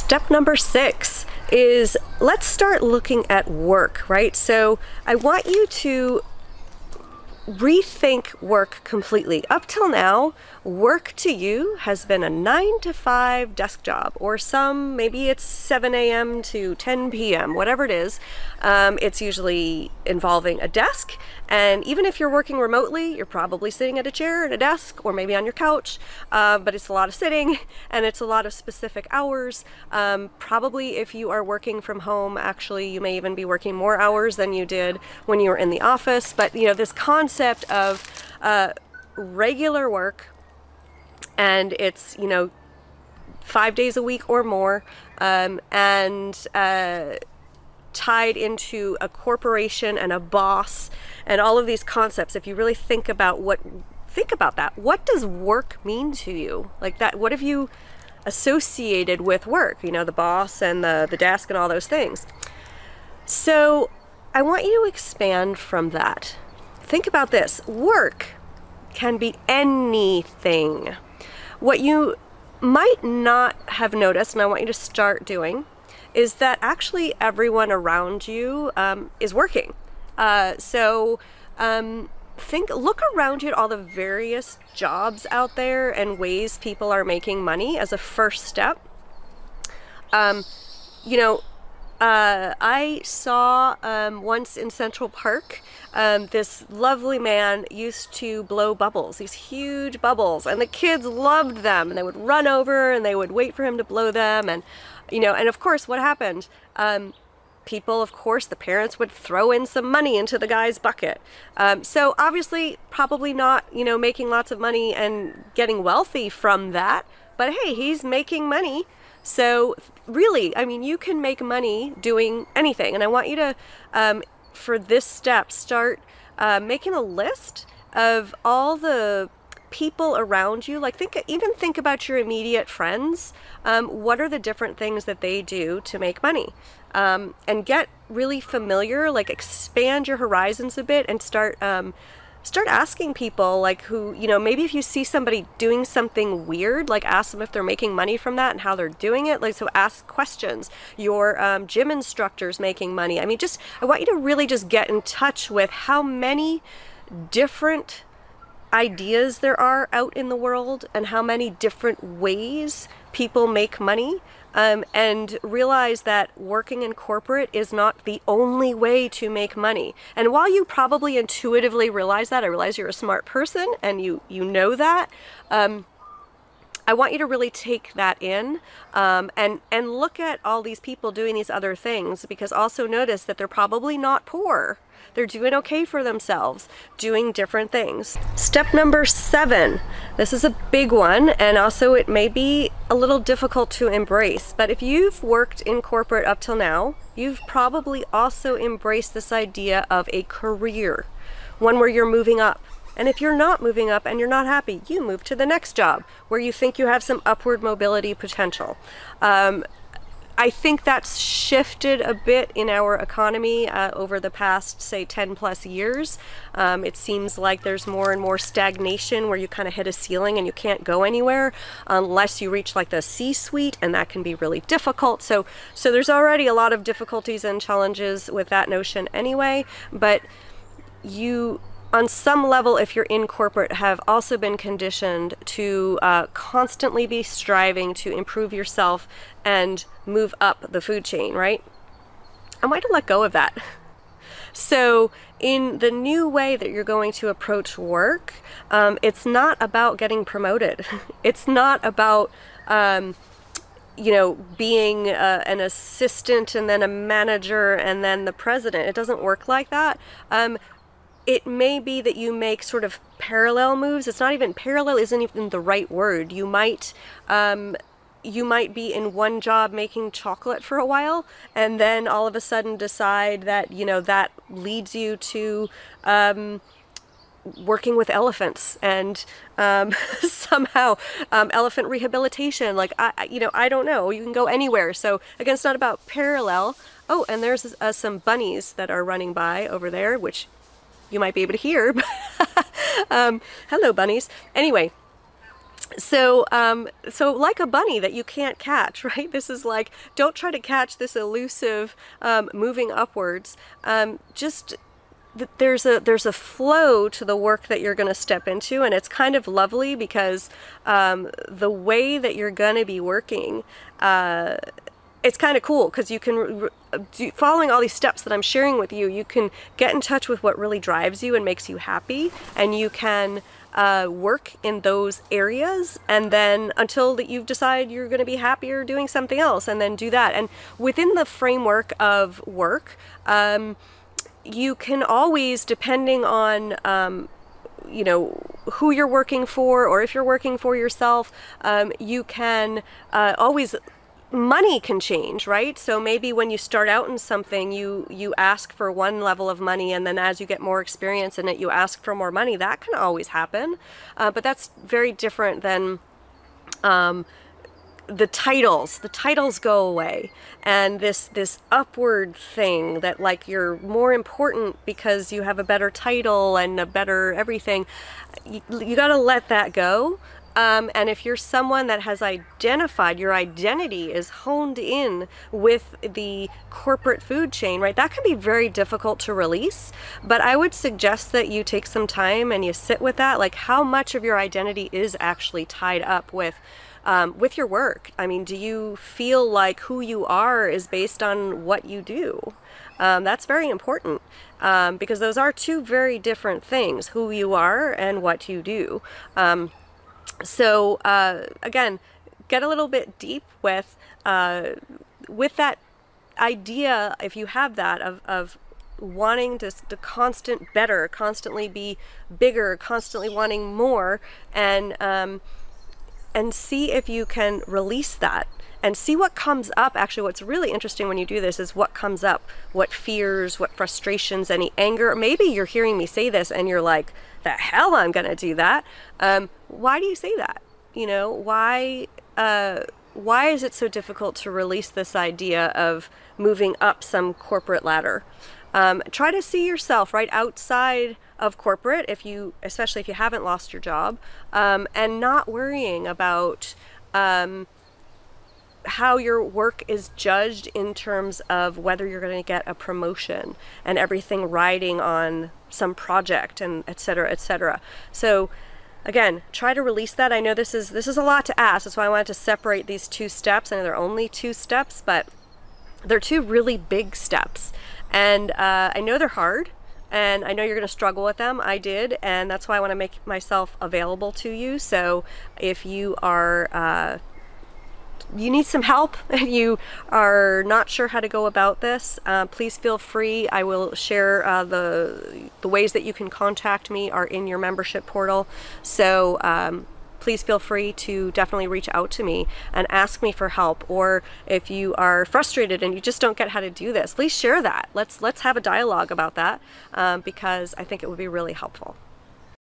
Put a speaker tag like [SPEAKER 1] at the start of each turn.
[SPEAKER 1] Step number 6 is let's start looking at work, right? So I want you to rethink work completely. Up till now, work to you has been a 9 to 5 desk job, or maybe it's 7 a.m. to 10 p.m., whatever it is. It's usually involving a desk, and even if you're working remotely, you're probably sitting at a chair at a desk, or maybe on your couch, but it's a lot of sitting, and it's a lot of specific hours. Probably if you are working from home, actually, you may even be working more hours than you did when you were in the office, but you know, this concept of regular work, and it's, you know, 5 days a week or more, and tied into a corporation and a boss and all of these concepts. If you really think about that, what does work mean to you? Like that, what have you associated with work? You know, the boss and the desk and all those things. So I want you to expand from that. Think about this. Work can be anything. What you might not have noticed, and I want you to start doing, is that actually everyone around you is working. Look around you at all the various jobs out there and ways people are making money as a first step. I saw once in Central Park, this lovely man used to blow bubbles, these huge bubbles, and the kids loved them, and they would run over and they would wait for him to blow them, and and of course what happened? People, of course, the parents would throw in some money into the guy's bucket. So obviously probably not, making lots of money and getting wealthy from that, but hey, he's making money. So really, I mean, you can make money doing anything. And I want you to, for this step, start making a list of all the people around you. Like think about your immediate friends. What are the different things that they do to make money? And get really familiar, like expand your horizons a bit and start asking people, like, who, maybe if you see somebody doing something weird, like ask them if they're making money from that and how they're doing it. Like, so ask questions. Your gym instructor's making money. I mean, I want you to really just get in touch with how many different ideas there are out in the world and how many different ways people make money. And realize that working in corporate is not the only way to make money. And while you probably intuitively realize that, I realize you're a smart person and you know that, I want you to really take that in and look at all these people doing these other things, because also notice that they're probably not poor. They're doing okay for themselves, doing different things. Step number 7. This is a big one, and also it may be a little difficult to embrace, but if you've worked in corporate up till now, you've probably also embraced this idea of a career, one where you're moving up. And if you're not moving up and you're not happy, you move to the next job where you think you have some upward mobility potential. I think that's shifted a bit in our economy over the past, say, 10 plus years. It seems like there's more and more stagnation where you kind of hit a ceiling and you can't go anywhere unless you reach like the C-suite, and that can be really difficult. So there's already a lot of difficulties and challenges with that notion anyway, but you, on some level, if you're in corporate, have also been conditioned to constantly be striving to improve yourself and move up the food chain, right? I want to let go of that. So in the new way that you're going to approach work, it's not about getting promoted. It's not about being an assistant and then a manager and then the president. It doesn't work like that. It may be that you make sort of parallel moves. It's not even, parallel isn't even the right word. You might be in one job making chocolate for a while, and then all of a sudden decide that, that leads you to working with elephants and somehow elephant rehabilitation. Like, I don't know. You can go anywhere. So again, it's not about parallel. Oh, and there's some bunnies that are running by over there, which you might be able to hear. Hello, bunnies. Anyway, So like a bunny that you can't catch, right? This is like, don't try to catch this elusive moving upwards. Just there's a flow to the work that you're going to step into, and it's kind of lovely because the way that you're going to be working, it's kind of cool because you can, following all these steps that I'm sharing with you, you can get in touch with what really drives you and makes you happy, and you can work in those areas, and then until that you've decided you're going to be happier doing something else, and then do that. And within the framework of work, you can always, depending on you know, who you're working for, or if you're working for yourself, you can always, money can change, right? So maybe when you start out in something, you ask for one level of money, and then as you get more experience in it, you ask for more money. That can always happen, but that's very different than the titles go away, and this upward thing that, like, you're more important because you have a better title and a better everything. You got to let that go. And if you're someone that has identified, your identity is honed in with the corporate food chain, right? That can be very difficult to release, but I would suggest that you take some time and you sit with that, like how much of your identity is actually tied up with your work. I mean, do you feel like who you are is based on what you do? That's very important, because those are two very different things, who you are and what you do. So again, get a little bit deep with that idea, if you have that, of wanting to constant better, constantly be bigger, constantly wanting more, and see if you can release that and see what comes up. Actually, what's really interesting when you do this is what comes up, what fears, what frustrations, any anger. Maybe you're hearing me say this and you're like, the hell I'm gonna do that. Why do you say that? You know, why is it so difficult to release this idea of moving up some corporate ladder? Try to see yourself right outside of corporate, especially if you haven't lost your job, and not worrying about how your work is judged in terms of whether you're going to get a promotion and everything riding on some project, and et cetera, et cetera. So again, try to release that. I know this is a lot to ask. That's why I wanted to separate these two steps. I know they're only 2 steps, but they're 2 really big steps. And I know they're hard, and I know you're going to struggle with them. I did, and that's why I want to make myself available to you. So if you are you need some help and you are not sure how to go about this, please feel free. I will share the ways that you can contact me are in your membership portal. So please feel free to definitely reach out to me and ask me for help. Or if you are frustrated and you just don't get how to do this, please share that. Let's have a dialogue about that, because I think it would be really helpful.